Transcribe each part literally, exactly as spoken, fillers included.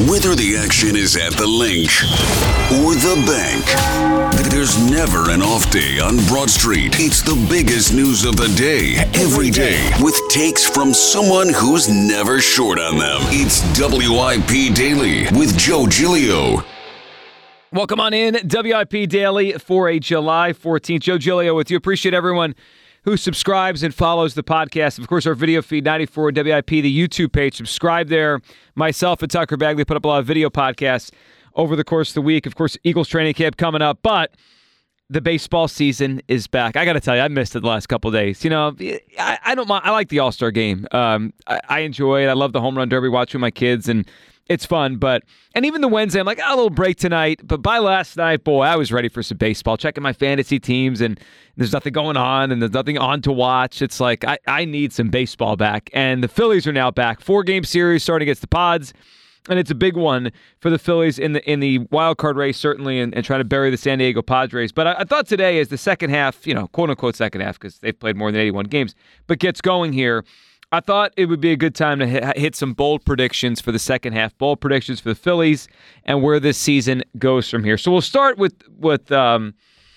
Whether the action is at the link or the bank, there's never an off day on Broad Street. It's the biggest news of the day, every day, with takes from someone who's never short on them. It's W I P Daily with Joe Giglio. Welcome on in, W I P Daily for a July fourteenth. Joe Giglio with you. Appreciate everyone who subscribes and follows the podcast. Of course, our video feed, ninety-four W I P, the YouTube page. Subscribe there. Myself and Tucker Bagley put up a lot of video podcasts over the course of the week. Of course, Eagles training camp coming up, but the baseball season is back. I got to tell you, I missed it the last couple of days. You know, I, I don't mind. I like the All-Star game. Um, I, I enjoy it. I love the home run derby, watching my kids, and it's fun. But and even the Wednesday, I'm like, oh, a little break tonight. But by last night, boy, I was ready for some baseball. Checking my fantasy teams, and there's nothing going on, and there's nothing on to watch. It's like I, I need some baseball back. And the Phillies are now back. Four-game series starting against the Pods. And it's a big one for the Phillies in the in the wild card race, certainly, and, and trying to bury the San Diego Padres. But I, I thought today, as the second half, you know, quote-unquote second half, because they've played more than eighty-one games, but gets going here, I thought it would be a good time to hit, hit some bold predictions for the second half, bold predictions for the Phillies, and where this season goes from here. So we'll start with, with um,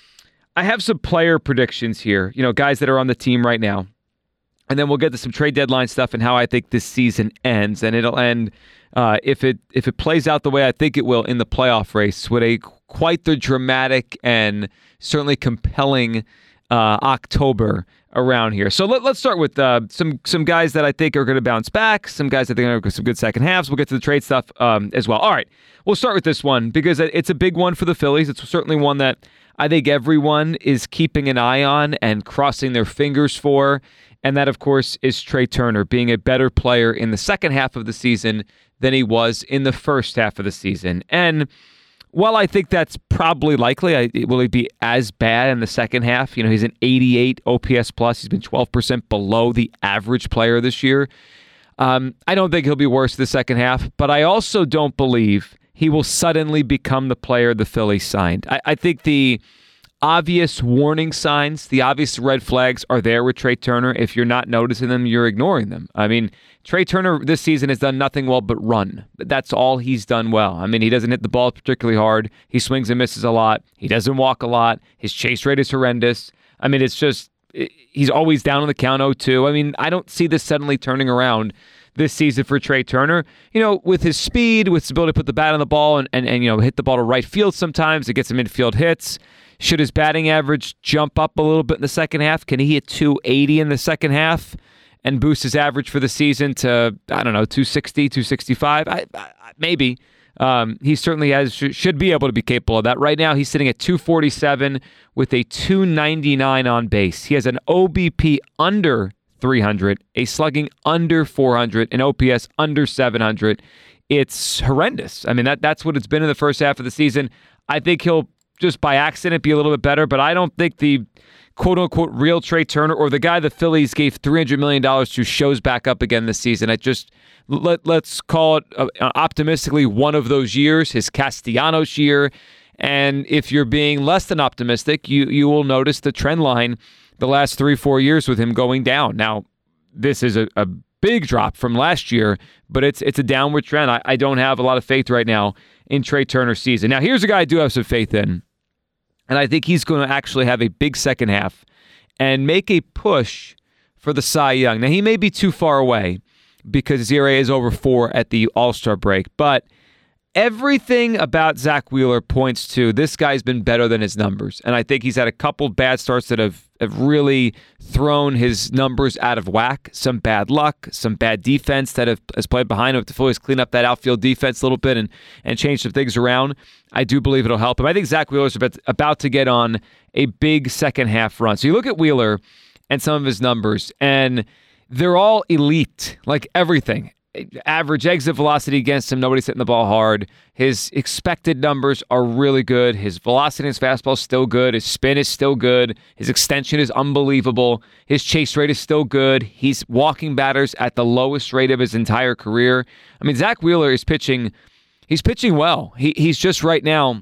I have some player predictions here, you know, guys that are on the team right now. And then we'll get to some trade deadline stuff and how I think this season ends. And it'll end, uh, if it if it plays out the way I think it will, in the playoff race with a quite the dramatic and certainly compelling uh, October around here. So let, let's start with uh, some some guys that I think are going to bounce back, some guys that I think are going to some good second halves. We'll get to the trade stuff um, as well. All right, we'll start with this one because it's a big one for the Phillies. It's certainly one that I think everyone is keeping an eye on and crossing their fingers for. And that, of course, is Trea Turner being a better player in the second half of the season than he was in the first half of the season. And while I think that's probably likely, I, will he be as bad in the second half? You know, he's an eighty-eight O P S plus. He's been twelve percent below the average player this year. Um, I don't think he'll be worse the second half, but I also don't believe he will suddenly become the player the Phillies signed. I, I think the obvious warning signs, the obvious red flags are there with Trea Turner. If you're not noticing them, you're ignoring them. I mean, Trea Turner this season has done nothing well but run. That's all he's done well. I mean, he doesn't hit the ball particularly hard. He swings and misses a lot. He doesn't walk a lot. His chase rate is horrendous. I mean, it's just, he's always down on the count oh two. I mean, I don't see this suddenly turning around this season for Trea Turner. You know, with his speed, with his ability to put the bat on the ball and, and, and you know, hit the ball to right field sometimes, it gets him infield hits. Should his batting average jump up a little bit in the second half? Can he hit two eighty in the second half and boost his average for the season to, I don't know, two sixty, two sixty-five? I, I, maybe. Um, he certainly has should be able to be capable of that. Right now, he's sitting at two forty-seven with a two ninety-nine on base. He has an O B P under three hundred, a slugging under four hundred, an O P S under seven hundred. It's horrendous. I mean, that that's what it's been in the first half of the season. I think he'll just by accident be a little bit better, but I don't think the quote-unquote real Trea Turner or the guy the Phillies gave three hundred million dollars to shows back up again this season. I just, let, let's call it uh, optimistically one of those years, his Castellanos year, and if you're being less than optimistic, you you will notice the trend line the last three, four years with him going down. Now, this is a, a big drop from last year, but it's it's a downward trend. I, I don't have a lot of faith right now in Trea Turner's season. Now, here's a guy I do have some faith in. And I think he's going to actually have a big second half and make a push for the Cy Young. Now, he may be too far away because his E R A is over four at the All-Star break, but everything about Zach Wheeler points to this guy's been better than his numbers. And I think he's had a couple bad starts that have, have really thrown his numbers out of whack. Some bad luck, some bad defense that have, has played behind him. If the Phillies clean up that outfield defense a little bit and, and change some things around, I do believe it'll help him. I think Zach Wheeler's about, about to get on a big second half run. So you look at Wheeler and some of his numbers, and they're all elite, like everything. Average exit velocity against him. Nobody's hitting the ball hard. His expected numbers are really good. His velocity in his fastball is still good. His spin is still good. His extension is unbelievable. His chase rate is still good. He's walking batters at the lowest rate of his entire career. I mean, Zach Wheeler is pitching. He's pitching well. He he's just right now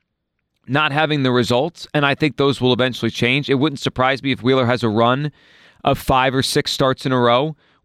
not having the results, and I think those will eventually change. It wouldn't surprise me if Wheeler has a run of five or six starts in a row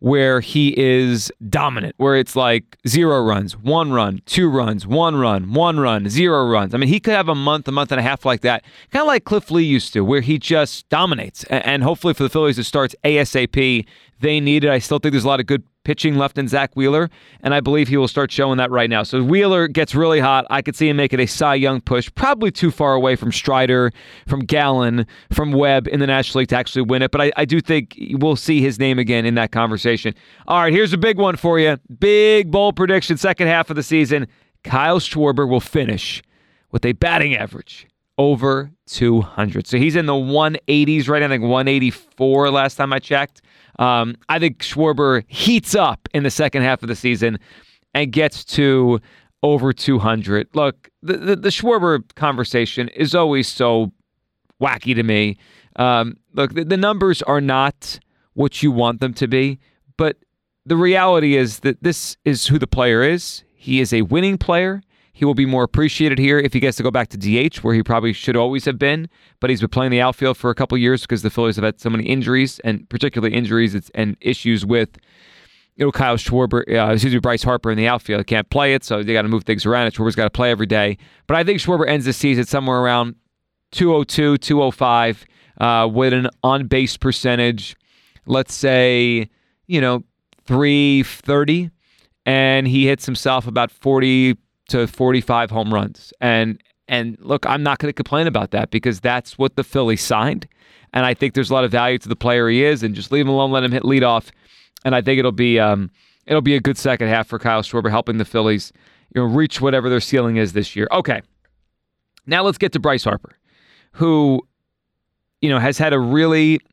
where he is dominant, where it's like zero runs, one run, two runs, one run, one run, zero runs. I mean, he could have a month, a month and a half like that, kind of like Cliff Lee used to, where he just dominates. And hopefully for the Phillies, it starts ASAP. They need it. I still think there's a lot of good pitching left in Zach Wheeler, and I believe he will start showing that right now. So Wheeler gets really hot. I could see him making a Cy Young push, probably too far away from Strider, from Gallen, from Webb in the National League to actually win it, but I, I do think we'll see his name again in that conversation. All right, here's a big one for you. Big, bold prediction, second half of the season. Kyle Schwarber will finish with a batting average over two hundred. So he's in the one eighties right now, I think one eighty-four last time I checked. Um, I think Schwarber heats up in the second half of the season and gets to over two hundred. Look, the, the, the Schwarber conversation is always so wacky to me. Um, look, the, the numbers are not what you want them to be, but the reality is that this is who the player is. He is a winning player. He will be more appreciated here if he gets to go back to D H, where he probably should always have been. But he's been playing the outfield for a couple of years because the Phillies have had so many injuries, and particularly injuries and issues with, you know, Kyle Schwarber, uh, excuse me, Bryce Harper in the outfield. Can't play it, so they got to move things around. And Schwarber's got to play every day. But I think Schwarber ends the season somewhere around two oh two, two oh five uh, with an on-base percentage, let's say, you know, three thirty, and he hits himself about forty to forty-five home runs. And and look, I'm not going to complain about that because that's what the Phillies signed. And I think there's a lot of value to the player he is, and just leave him alone, let him hit leadoff. And I think it'll be um, it'll be a good second half for Kyle Schwarber, helping the Phillies, you know, reach whatever their ceiling is this year. Okay, now let's get to Bryce Harper, who, you know, has had a really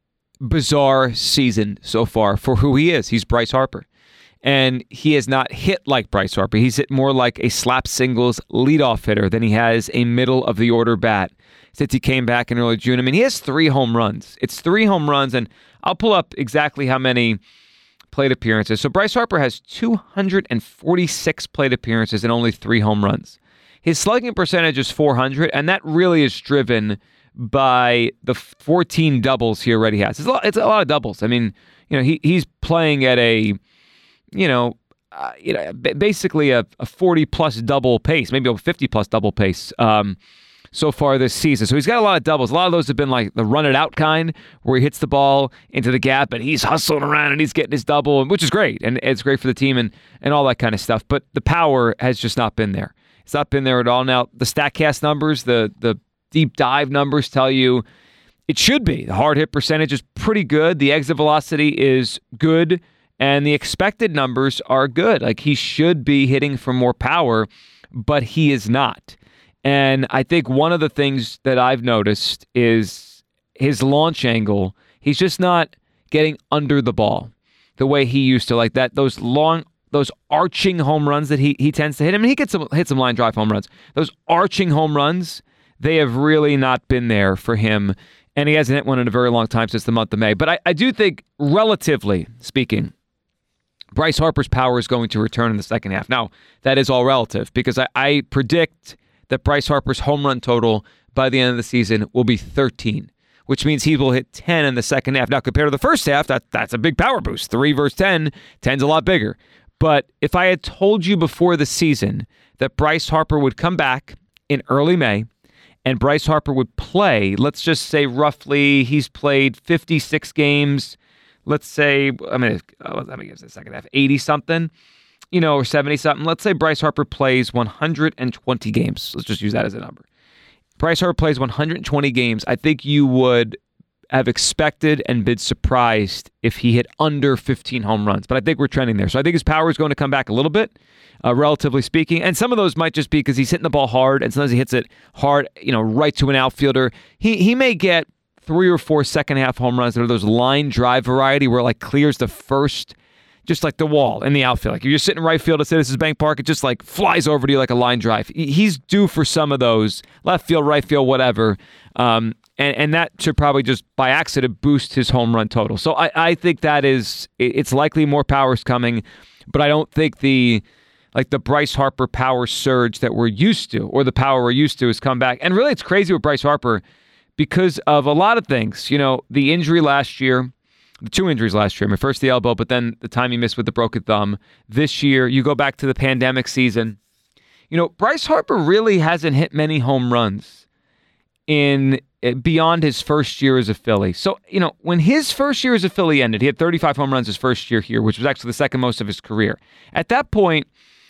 bizarre season so far for who he is. He's Bryce Harper. And he has not hit like Bryce Harper. He's hit more like a slap singles leadoff hitter than he has a middle-of-the-order bat since he came back in early June. I mean, he has three home runs. It's three home runs, and I'll pull up exactly how many plate appearances. So Bryce Harper has two hundred forty-six plate appearances and only three home runs. His slugging percentage is four hundred, and that really is driven by the fourteen doubles he already has. It's a lot, it's a lot of doubles. I mean, you know, he he's playing at a you know, uh, you know, basically a, a forty-plus double pace, maybe a fifty-plus double pace um, so far this season. So he's got a lot of doubles. A lot of those have been like the run-it-out kind, where he hits the ball into the gap, and he's hustling around, and he's getting his double, which is great, and it's great for the team and, and all that kind of stuff. But the power has just not been there. It's not been there at all. Now, the StatCast numbers, the the deep dive numbers tell you it should be. The hard hit percentage is pretty good. The exit velocity is good. And the expected numbers are good. Like, he should be hitting for more power, but he is not. And I think one of the things that I've noticed is his launch angle. He's just not getting under the ball the way he used to. Like that, those long, those arching home runs that he he tends to hit. I mean, he gets some hit some line drive home runs. Those arching home runs, they have really not been there for him. And he hasn't hit one in a very long time, since the month of May. But I, I do think, relatively speaking, Bryce Harper's power is going to return in the second half. Now, that is all relative, because I, I predict that Bryce Harper's home run total by the end of the season will be thirteen, which means he will hit ten in the second half. Now, compared to the first half, that that's a big power boost. three versus ten, ten's a lot bigger. But if I had told you before the season that Bryce Harper would come back in early May, and Bryce Harper would play, let's just say roughly he's played fifty-six games, let's say, I mean, let me give this a second half, eighty-something, you know, or seventy-something. Let's say Bryce Harper plays one hundred twenty games. Let's just use that as a number. Bryce Harper plays one hundred twenty games. I think you would have expected and been surprised if he hit under fifteen home runs. But I think we're trending there. So I think his power is going to come back a little bit, uh, relatively speaking. And some of those might just be because he's hitting the ball hard, and sometimes he hits it hard, you know, right to an outfielder. He he may get three or four second half home runs that are those line drive variety where it like clears the first, just like the wall in the outfield. Like, you're just sitting in right field at Citizens Bank Park, it just like flies over to you like a line drive. He's due for some of those, left field, right field, whatever. Um, and, and that should probably just by accident boost his home run total. So I, I think that is, it's likely more power's coming, but I don't think the, like the Bryce Harper power surge that we're used to, or the power we're used to, has come back. And really, it's crazy with Bryce Harper because of a lot of things. You know, the injury last year, two injuries last year. I mean, first the elbow, but then the time he missed with the broken thumb. This year, you go back to the pandemic season. You know, Bryce Harper really hasn't hit many home runs in beyond his first year as a Philly. So, you know, when his first year as a Philly ended, he had thirty-five home runs his first year here, which was actually the second most of his career. At that point,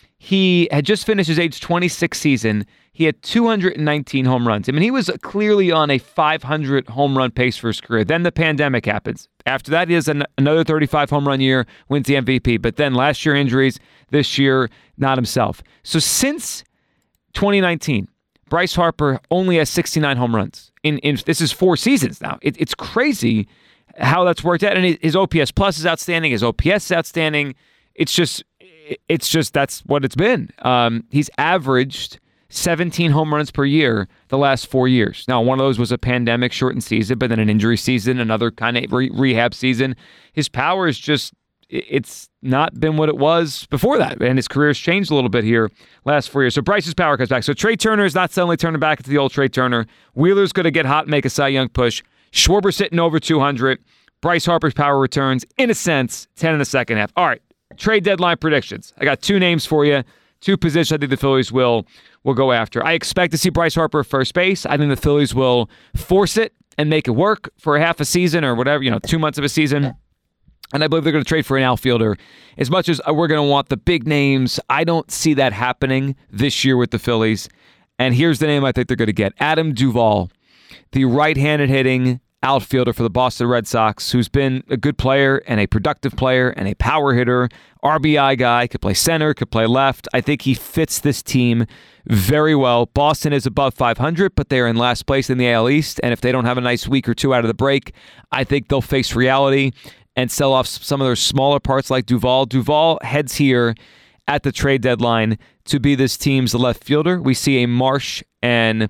he had just finished his age twenty-six season. He had two hundred nineteen home runs. I mean, he was clearly on a five hundred home run pace for his career. Then the pandemic happens. After that, he has an, another thirty-five home run year, wins the M V P. But then last year, injuries. This year, not himself. So since twenty nineteen, Bryce Harper only has sixty-nine home runs. In, in this is four seasons now. It, it's crazy how that's worked out. And his O P S plus is outstanding. His O P S is outstanding. It's just, it's just that's what it's been. Um, he's averaged seventeen home runs per year the last four years. Now, one of those was a pandemic shortened season, but then an injury season, another kind of re- rehab season. His power is just, it's not been what it was before that. And his career has changed a little bit here last four years. So Bryce's power comes back. So Trey Turner is not suddenly turning back into the old Trey Turner. Wheeler's going to get hot and make a Cy Young push. Schwarber's sitting over two hundred. Bryce Harper's power returns, in a sense, ten in the second half. All right, trade deadline predictions. I got two names for you. Two positions I think the Phillies will will go after. I expect to see Bryce Harper at first base. I think the Phillies will force it and make it work for a half a season or whatever, you know, two months of a season. And I believe they're going to trade for an outfielder. As much as we're going to want the big names, I don't see that happening this year with the Phillies. And here's the name I think they're going to get. Adam Duvall, the right-handed hitting outfielder for the Boston Red Sox, who's been a good player and a productive player and a power hitter, R B I guy, could play center, could play left. I think he fits this team very well. Boston is above five hundred, but they're in last place in the A L East, and if they don't have a nice week or two out of the break, I think they'll face reality and sell off some of their smaller parts like Duvall. Duvall heads here at the trade deadline to be this team's left fielder. We see a Marsh and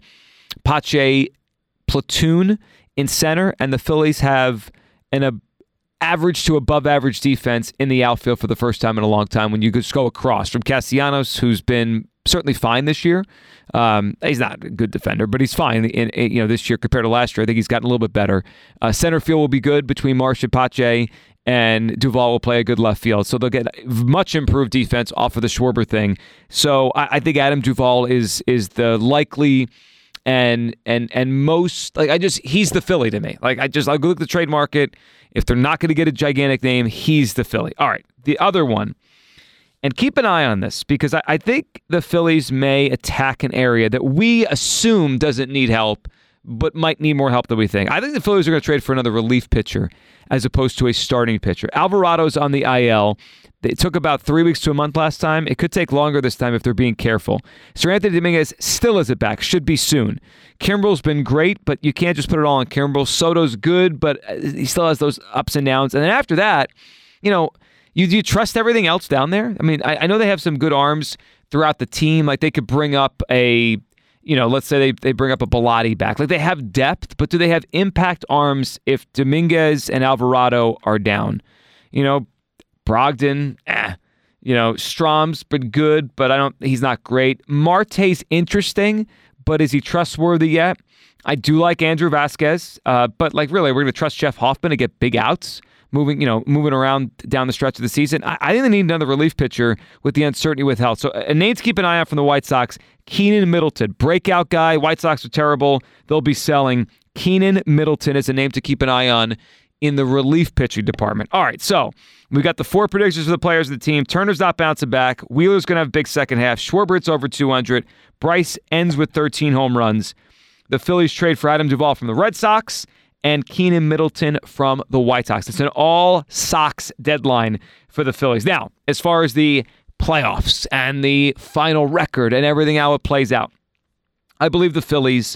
Pache platoon in center, and the Phillies have an uh, average to above average defense in the outfield for the first time in a long time when you just go across from Castellanos, who's been certainly fine this year. Um, he's not a good defender, but he's fine in, in, you know, this year compared to last year. I think he's gotten a little bit better. Uh, center field will be good between Marsh and Pache, and Duvall will play a good left field. So they'll get much improved defense off of the Schwarber thing. So I, I think Adam Duvall is is the likely and and and most, like, I just, he's the Philly to me. Like, I just, I'll go look at the trade market. If they're not going to get a gigantic name, he's the Philly. All right, the other one, and keep an eye on this, because I, I think the Phillies may attack an area that we assume doesn't need help, but might need more help than we think. I think the Phillies are going to trade for another relief pitcher as opposed to a starting pitcher. Alvarado's on the I L. It took about three weeks to a month last time. It could take longer this time if they're being careful. Sir Anthony Dominguez still is it back. Should be soon. Kimbrel's been great, but you can't just put it all on Kimbrel. Soto's good, but he still has those ups and downs. And then after that, you know, you do you trust everything else down there? I mean, I, I know they have some good arms throughout the team. Like, they could bring up a, you know, let's say they, they bring up a Bilotti back. Like, they have depth, but do they have impact arms if Dominguez and Alvarado are down? You know, Brogdon, eh. You know, Strom's been good, but I don't. He's not great. Marte's interesting, but is he trustworthy yet? I do like Andrew Vasquez, uh, but like really, we're going to trust Jeff Hoffman to get big outs, moving, you know, moving around down the stretch of the season. I, I think they need another relief pitcher with the uncertainty with health. So a name to keep an eye on from the White Sox: Keenan Middleton, breakout guy. White Sox are terrible; they'll be selling. Keenan Middleton is a name to keep an eye on in the relief pitching department. All right, so we got the four predictions for the players of the team. Turner's not bouncing back. Wheeler's going to have a big second half. Schwarber's over two hundred. Bryce ends with thirteen home runs. The Phillies trade for Adam Duvall from the Red Sox and Keenan Middleton from the White Sox. It's an all-Sox deadline for the Phillies. Now, as far as the playoffs and the final record and everything, how it plays out, I believe the Phillies,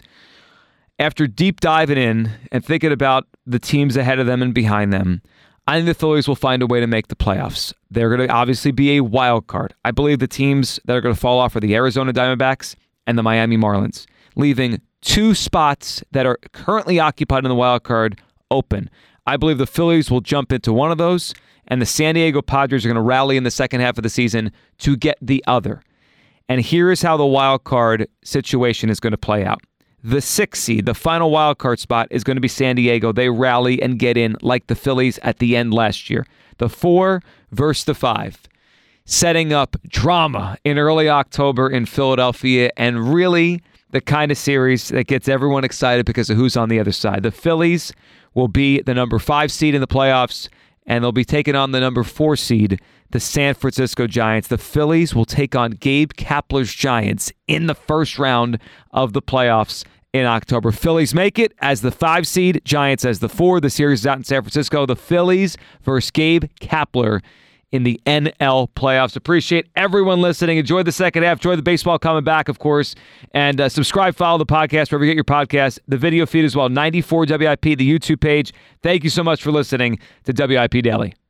after deep diving in and thinking about the teams ahead of them and behind them, I think the Phillies will find a way to make the playoffs. They're going to obviously be a wild card. I believe the teams that are going to fall off are the Arizona Diamondbacks and the Miami Marlins, leaving two spots that are currently occupied in the wild card open. I believe the Phillies will jump into one of those, and the San Diego Padres are going to rally in the second half of the season to get the other. And here is how the wild card situation is going to play out. The sixth seed, the final wild card spot, is going to be San Diego. They rally and get in like the Phillies at the end last year. The four versus the five, setting up drama in early October in Philadelphia, and really the kind of series that gets everyone excited because of who's on the other side. The Phillies will be the number five seed in the playoffs, and they'll be taking on the number four seed, the San Francisco Giants. The Phillies will take on Gabe Kapler's Giants in the first round of the playoffs in October. Phillies make it as the five seed, Giants as the four. The series is out in San Francisco. The Phillies versus Gabe Kapler in the N L playoffs. Appreciate everyone listening. Enjoy the second half. Enjoy the baseball coming back, of course. And uh, subscribe, follow the podcast wherever you get your podcasts. The video feed as well, ninety-four W I P, the YouTube page. Thank you so much for listening to W I P Daily.